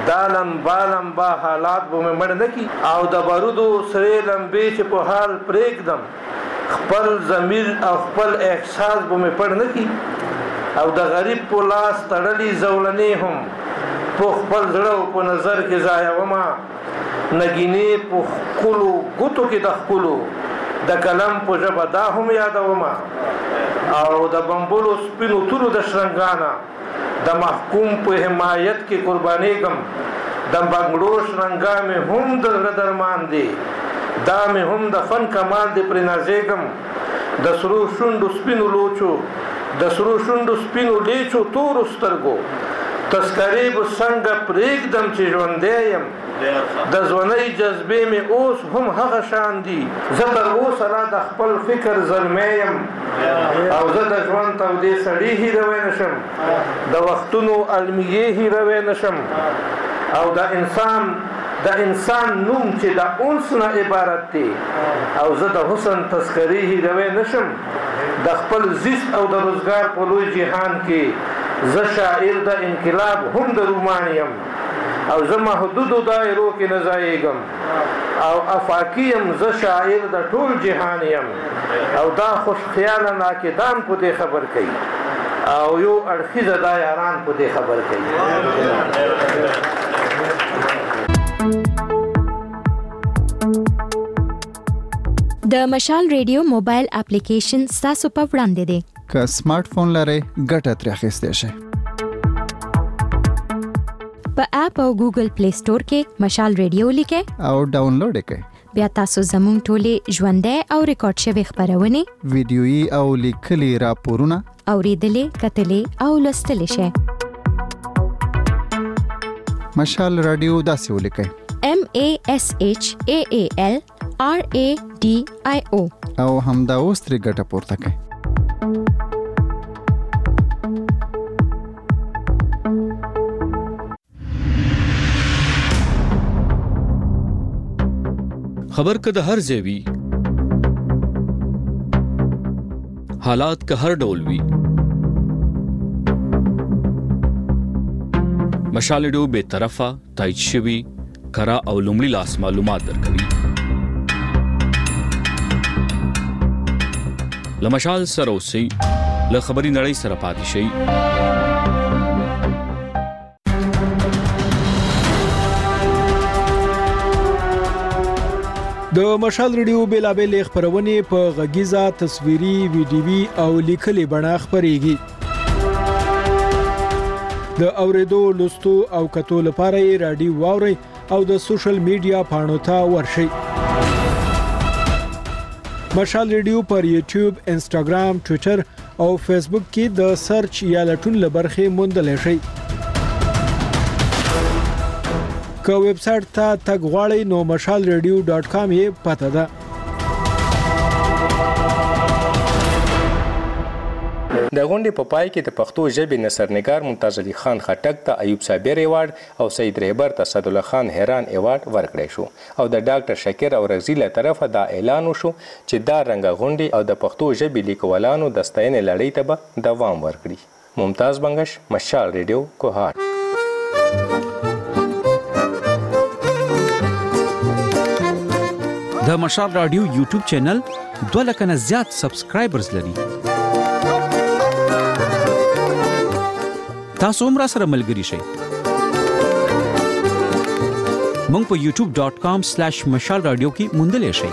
دالم بالم با حالات به مې مړ نه کی او د بارودو سره لمبې چې په حال پرېږدم خپل ضمیر او خپل احساس به مې پړ نه کی او د غریب په لاس تړلې زولنې هم په خپل زړه او په نظر کې ځای وما نګینې په خپلو ګوتو کې د خپلو د کلم په ژبه دا هم یادوما او د بمبولو سپینو تورو د شرنګانا د محکوم په حمایت کې قربانېږم د بنګړو شرنګا مې هم د زړه درمان دی دا مې هم د فن کمال دی پرې نازېږم د سرو شونډو سپینو لوچو د سرو شونډو سپینو لیچو تورو سترګو تذکرې به څنګه پرېږدم چې ژوندی یم د ځوانۍ جذبې مې اوس هم هغه شان دي زه تر اوسه لا د خپل فکر زلمی یم او زه د ژوند تودې سړي هیروی نشم د وختونو المیې هیروی نشم او د انسان د انسان نوم چې د انس نه عبارت دی او زه د حسن تذکرې هیروی نشم د خپل زیست او د روزګار په لوی جهان کې زه شاعر د انقلاب هم د رومان یم او زه محدودو دایرو کې نه ځایېږم او افاقي یم زه شاعر د ټول جهان یم او دا خوش خیاله ناکدان په دې خبر کوي او یو اړخیزه دا یاران په دې خبر کوي. د مشال ریډیو موبایل اپلیکیشن ستاسو په وړاندې دی. که سمارټ فون لرئ ګټه ترې اخیستی شئ. په اپ او ګوګل پلی سٹور کې مشال ریډیو لیکئ او ډاونلوډ یې کړئ. بیا تاسو زموږ ټولې ژوندۍ او ریکارډ شوې خبرونه ویډیويي او لیکلي راپورونه اوریدلې کتلې او لوستلې شئ. مشال رادیو داسې ولیکئ: M A S H A A L R A D I O او همدا اوس ترې ګټه پورته کړئ. خبر که د هر ځای وي، حالات که هر ډول وي، مشال ریډیو بے طرفه تایید شوي کره او لومړي لاس معلومات درکوي. له مشال سره اوسئ، له خبري نړۍ سره پاتې شئ. د مشال ریډیو بیلابل خبرونه په غږیزه تصویري ویډیوي او لیکلي بڼه خبريږي. د اوریدو لوستو او کتو لپاره یې رادیو واوري او د سوشل میډیا پاڼو ته ورشئ. مشال ریډیو پر یوټیوب، انسټاګرام، ټوئیټر او فیسبوک کې د سرچ یا لټون لبرخې موندلی شئ. که ویب سټ ته تګ غواړئ نو مشال ریډیو ډاټ کام یې پته ده. د غونډې په پای کې د پښتو ژبې نثرنګار ممتاز علي خان خټک ته ایوب صابر ایوارډ او سید رهبر ته سعدالله خان حیران ایوارډ ورکړی شو او د ډاکټر شکر او رغزي له طرفه دا اعلان وشو چې دا رنګه غونډې او د پښتو ژبې لیکوالانو د ستاینې لړۍ ته به دوام ورکړي. ممتاز بنگش، مشال ریډیو، کوهاټ. د مشال رادیو یوټیوب چینل دوه لکه نه زیات سبسکرایبرز لري. تاسو هم را سره ملګري شئ. مونږ په یوټیوب ډاټ کام سلیش مشال رادیو کې موندلی شئ.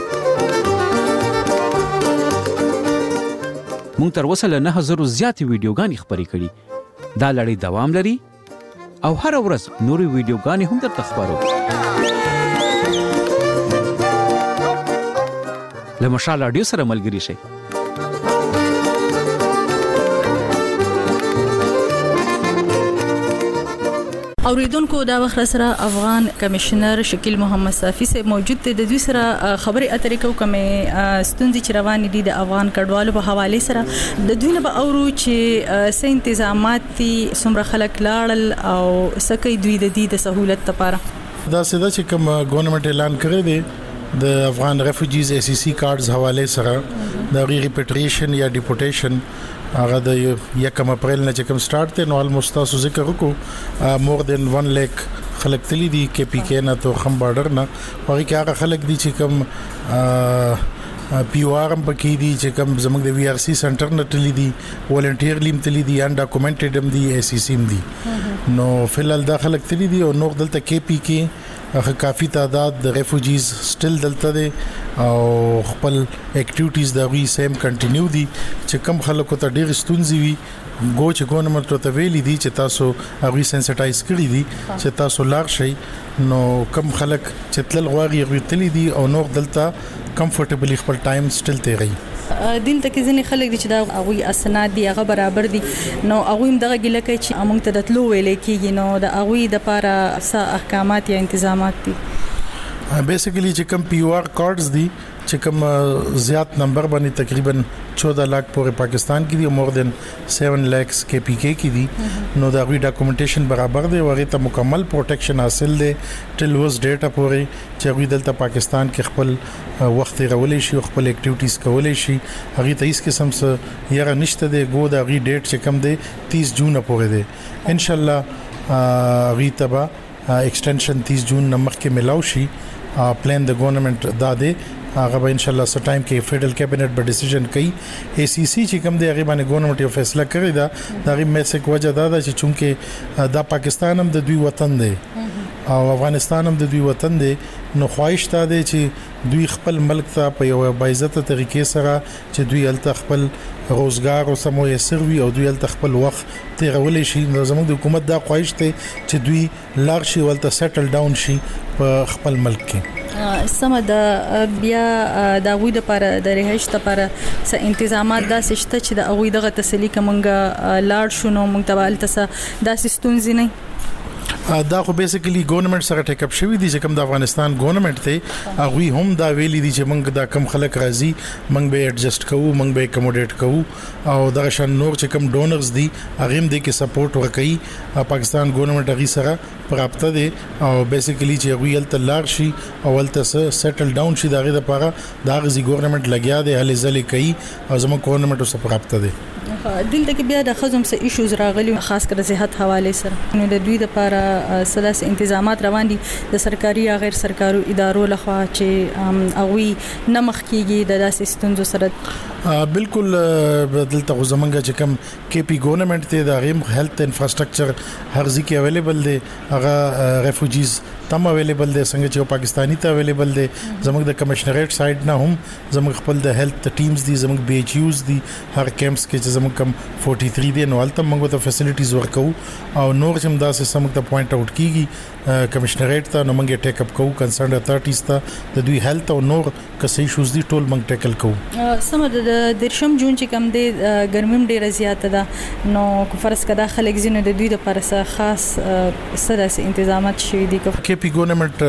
مونږ تر اوسه له نه زرو زیاتې ویډیوګانې خپرې کړي. دا لړۍ دوام لري او هره ورځ نورې ویډیوګانې هم درته خپرو. له مشال رادیو سره ملګري شئ. اوریدونکو دا وخت سره افغان کمشنر شکیل محمد صافی سے موجود دی. د دوی سره خبرې اترې کوو کومې ستونزې چې روانې دي د افغان کډوالو په حواله سره. د دوی نه به اورو چې څه انتظامات دي، څومره خلک لاړل او څه کوي دوی د دې د سہولت لپاره. دا سده چې کوم ګورنمنت اعلان کړی دی د افغان ریفوجیز ای سی سی کارډز حواله سره د غیر ریپټریشن یا ډیپورټیشن هغه د یکم اپریل نه چې کوم سٹارټ ته نو الموست تاسو ذکر وکړو مور دین ون لیک خلک تللی دي کې پی کې نه تو خم بارډر نه هغه کې هغه خلک دي چې کوم پی او آر هم پکې دي چې کوم زموږ د وی آر سی سنټر نه تللی دي والنټیرلی تللی دي ان ډاکومنټډ هم دي ای سی سی هم دي نو فلال دا خلک تللی دي او نور دلته کې پی کې هغه کافي تعداد د ریفوجیز سټل دلته دي او خپل اکټیویټیز دا وی سیم کنټینیو دي چې کم خلکو ته ډېر ستونزې وي ګو چې ګورنمنت ته ویلي دي چې تاسو هغه سنسټایز کړی دي چې تاسو لار شي نو کم خلک چې تل غواړي هغه تللی دي او نور دلته کمفورټیبلی خپل ټایم سټل تیری دلته کې ځینې خلک دي چې دا هغه اسناد دي هغه برابر دي نو هغه هم دغه ګیله کوي چې موږ ته د تلو ویلې کېږي نو د هغه د لپاره څه احکامات یا تنظیمات دي بیسیکلی چې کوم پی او آر کارډز دي چې کوم زیات نمبر باندې تقریبا چودہ لاکھ پورې پاکستان کې دي او مور دین سیون لैक्स کې پی کې کې دي نو دا غوي ډاکومنټیشن برابر دی او هغه ته مکمل پروټیکشن حاصل دی ټل وز ډیټا پورې چې غوي دلته پاکستان کې خپل وخت رولې شي خپل اکټیویټیز کولې شي هغه ته هیڅ قسم څه یاره نشته دی ګو دا غوي ډیټ چې کم دی تیس جون پورې دی ان شاء الله غوي تبا ایکسټنشن تیس جون نمخ کې ملاو شي پلان د ګورنمنت دا دی هغه به ان شاء الله سټ ټایم کې فیډرل کابینټ به ډیسیژن کوي ای سی سی چې کوم دی هغه باندې ګورنمنت یو فیصله کړی دا دا غي میسک وجه دا ده چې چونکه دا پاکستان هم د دوی وطن دی او افغانستان هم د دوی وطن دی نو خواهش تا دی چې دوی خپل ملک ته په یو باعزته طریقې سره چې دوی الته خپل روزګار او سمو یې سروي او دوی الته خپل وخت تیرولې شي نو زموږ د حکومت دا خواهش ته چې دوی لار شي ولته سیټل ډاون شي په خپل ملک کې سم د بیا د غوي د لپاره د رهایش لپاره څه تنظیمات داسې شته چې د غوي دغه تسلی کومګه لاړ شونو مونږ ته بالته داسې ستونزې نه دا خو بیسیکلی ګورنمنت سره ټیک اپ شوی دي چې کوم د افغانستان ګورنمنت ته هغه هم دا ویلي دي چې موږ دا کم خلک راځي موږ به ایڈجسټ کوو موږ به اکوموډیټ کوو او دا شان نور چې کوم ډونرز دي هغه هم دي کې سپورټ ورکړي پاکستان ګورنمنت هغه سره پراپته دي او بیسیکلی چې هغه الته لار شي او الته سیټل ډاون شي دا غي د پاره دا غزي ګورنمنت لګیا دي هلي ځلې کوي او زموږ ګورنمنت سره پراپته دي دلته کې بیا د خزم سه ایشوز راغلي خاص کر صحت حواله سره نو د دوی د لپاره سلاس تنظیمات روان دي د سرکاري یا غیر سرکاري ادارو لخوا چې اووي نمخ کیږي د داسې ستونزو سره بالکل بدلته زمونږه چې کوم کې پی ګورنمنت ته د غیم هیلث انفراستراکچر هر ځای کې اویلیبل دي هغه ریفوجیز تم اویلیبل دي څنګه چې پاکستانی ته اویلیبل دي زموږ د کمشنریټ سایډ نه هم زموږ خپل د هیلث ټیمز دي زموږ بي ایچ یوز دي هر کیمپس کې چې زموږ کم فورټي تھری دي نو الته موږ ته فیسیلیټیز ورکو او نور چې داسې سمګ ته پوینټ اوټ کیږي کمشنریټ ته نو موږ ټیک اپ کوو کنسرن اتھارټیز ته د دوی هیلث او نور کسي ایشوز دي ټول موږ ټیکل کوو سم د درشم جون چې کم دي ګرمیم ډیره زیاته ده نو فرض کدا خلک زینو د دوی د لپاره خاص سره تنظیمات شوي دي کې پی ګورنمنت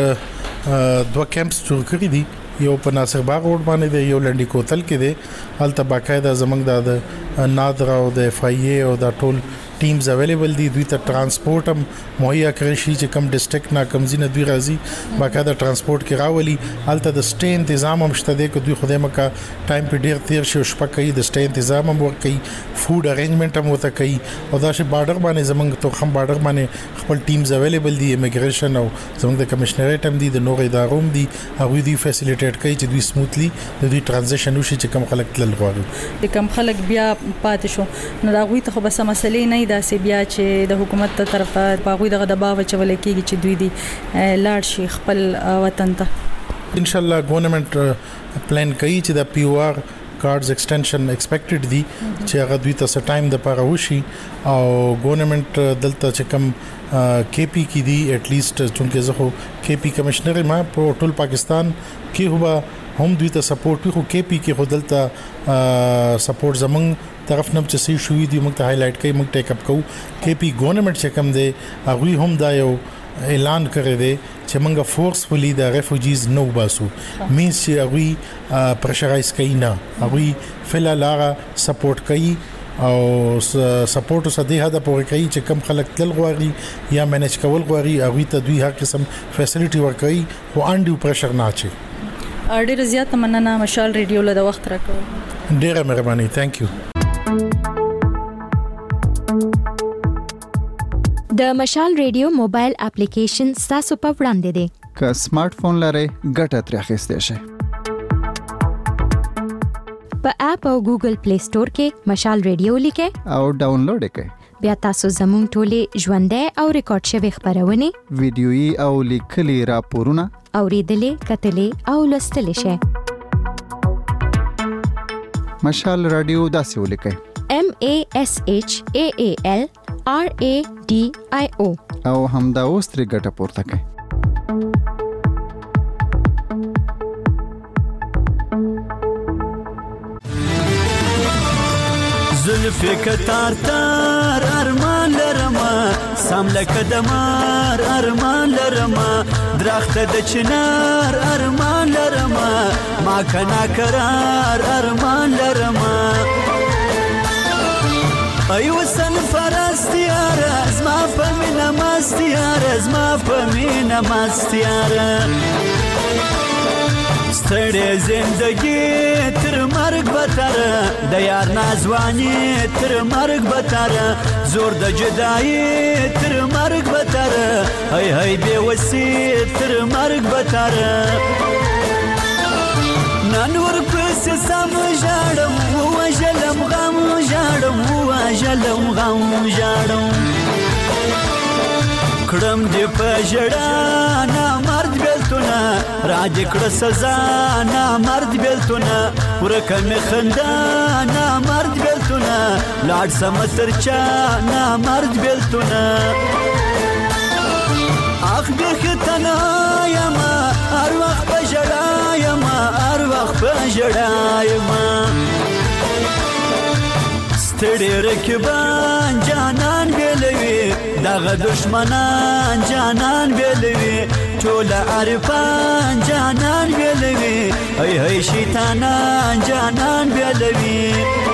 دوه کیمپس جوړ کړی دي یو په ناصر باغ روډ باندې دی یو لنډی کوتل کې دی الته باقاعده زمنګ د نادر او د اف ای او د ټول ټیمز اویلیبل دي دوی ته ترانسپورت هم مهیا کړی شي چې کم ډیسټریکټ نا کم زینه دوی راځي باقاعده ترانسپورت کې راولي الته د سټې تنظیم هم شته دی چې دوی خدای مکه ټایم په ډیر تیر شي شپه کوي د سټې تنظیم هم ورکوي فود ارینجمنت هم وته کوي او دا شي بارډر باندې زمنګ ته خم بارډر باندې خپل ټیمز اویلیبل دي امیګریشن او زمنګ د کمشنریټ هم دي د نور ادارو هم دي هغه دوی فیسیلیټیټ کوي چې دوی سموثلی د دوی ترانزیشن وشي چې کم خلک تل غواړي د کم خلک بیا پاتې شو نو دا غوي ته خو بس مسلې نه دا سی بیا چې د حکومت تر طرفه باغوي دغه دباو چول کېږي چې دوی دی لاړ شي خپل وطن ته ان شاء الله ګورنمنت پلان کوي چې د پی او آر کارډز ایکسټنشن ایکسپیکټډ دي چې هغه دوی ته څه ټایم د پاره وشي او ګورنمنت دلته چې کم کې پی کې دي اټ لیست چونکه زه خو کې پی کمشنر ما په ټول پاکستان کې هوا هم دوی ته سپورټ خو کې پی کې خودلته سپورټ زمنګ طرف نه چې سي شوې دي موږ ته هایلایټ کوي موږ ټیک اپ کوو کې پی ګورنمنت چې کم دی هغه هم دا یو اعلان کړی دی چې موږ فورسفلی د ریفوجیز نو باسو مینس چې هغه پرشرایز کوي نه هغه فلال هغه سپورټ کوي او سپورټ اوس د هدا پورې کوي چې کم خلک تل غواړي یا مینج کول غواړي هغه ته دوی هر قسم فیسیلیټي ورکوي او انډیو پرشر نه اچي ډېر زیات مننه مشال ریډیو له وخت راکو ډېر مهرباني ثانک یو د د مشال ریډیو موبایل اپلیکیشن ستاسو په وړاندې دی. که سمارټ فون لرئ ګټه ترې اخیستی شئ. په اپ او ګوګل پلی سٹور کې مشال ریډیو لیکئ او ډاونلوډ یې کړئ. بیا تاسو زموږ ټولې ژوندۍ او ریکارډ شوي خپرونې، ویډیويي او لیکلي راپورونه اورېدلې، کتلې او لوستلی شئ. مشال رادیو داسې ولیکئ: M A S H A A L R A D I O او همدا اوس ترې ګټه پورته کړئ. زلفی کتار تار ارمان لرما، سام لکه دمار ارمان لرما، درخت د چنار ارمان لرما، ما کنا کرار ارمان لرما. ای وسن فرستیاره زما په مینا مستیاره، زما په مینا مستیاره. ستړې زندگی تر مرګ بتره، د یار نازوانی تر مرګ بتره، زور د جدایی تر مرګ بتره، هی هی بے وسی تر مرګ بتره. نن ورپسې سم ژاړم ووژلم غم ژاړم ووژلم غم ژاړم. کړم دې په ژړا نامرد بېلتونه، را دې کړه سزا نامرد بېلتونه، ورکه مې خندا نامرد بېلتونه، لاړ سمه تر چا نامرد بېلتونه. اخ بیخي تنها یمه هر وخت په ژړا یمه، هر وخت په ژړا یمه. ستړي رکبان جانان بېلوي، دغه دشمنان جانان بېلوي، ټول عارفان جانان بېلوي، هی هی شیطانان جانان بېلوي.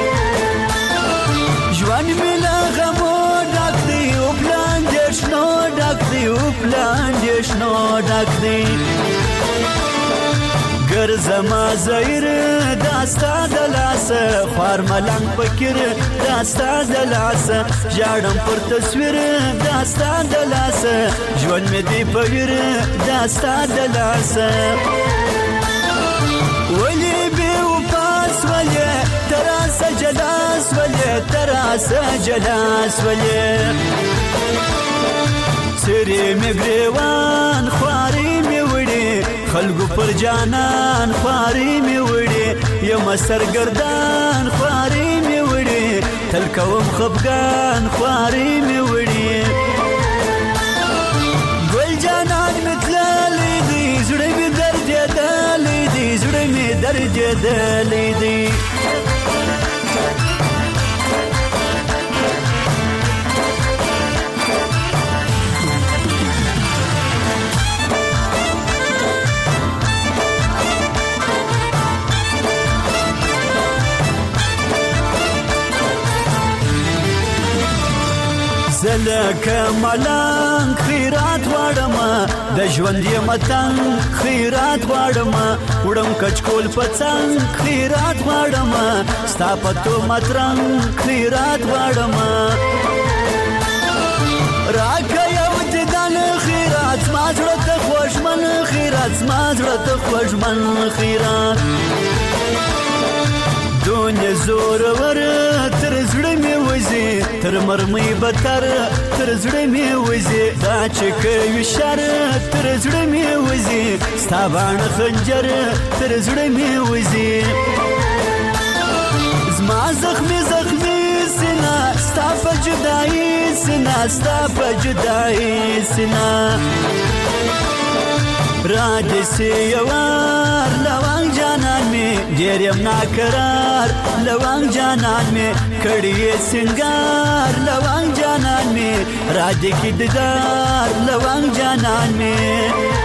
ژوند مې له غمو ډک دی، او پلان دې شنو ډک دی، او پلان دې شنو ډک دی. ګرځما زهیر داستا د لاسه، خوار ملنګ فکر داستا د لاسه، ژاړم پر تصویر داستا د لاسه، ژوند مې دی په ویر داستا د لاسه. ولې بې وفا سولې تراسه جلا سولې، تراسه جلا سولې. سرې مې ګریوان خوارې مې وړې، خلقو پر جانان خوارې مې وړې، یم سرګردان خوارې مې وړې، تل کوم خفګان خوارې مې وړې. ګل جانان مې تللی دی، زړه مې دردېدلی دی، زړه مې دردېدلی دی. زلکه ملنګ خیرات غواړم، د ژوند یې متنګ خیرات غواړم، وړم کچکول په څنګ خیرات غواړم، ستا په تهمت رنګ خیرات غواړم. راکه یو دیدن خیرات، زما زړه ته خوږمن خیرات، زما زړه ته خوږمن خیرات. دنیا زورور تر زړه مې وځي، تر مرمۍ بتر تر زړه مې وځي، دا چې کوي شر تر زړه مې وځي، ستا باڼه خنجر تر زړه مې وځي. زما زخمي زخمي سینه ستا په جدایي سینه، ستا په جدایي سینه. را دې سي یوار لونګ جانان مې، ډېر یم ناکرار لونګ جانان مې، کړي یې سنګار لونګ جانان مې، را دې کې دیدار لونګ جانان مې.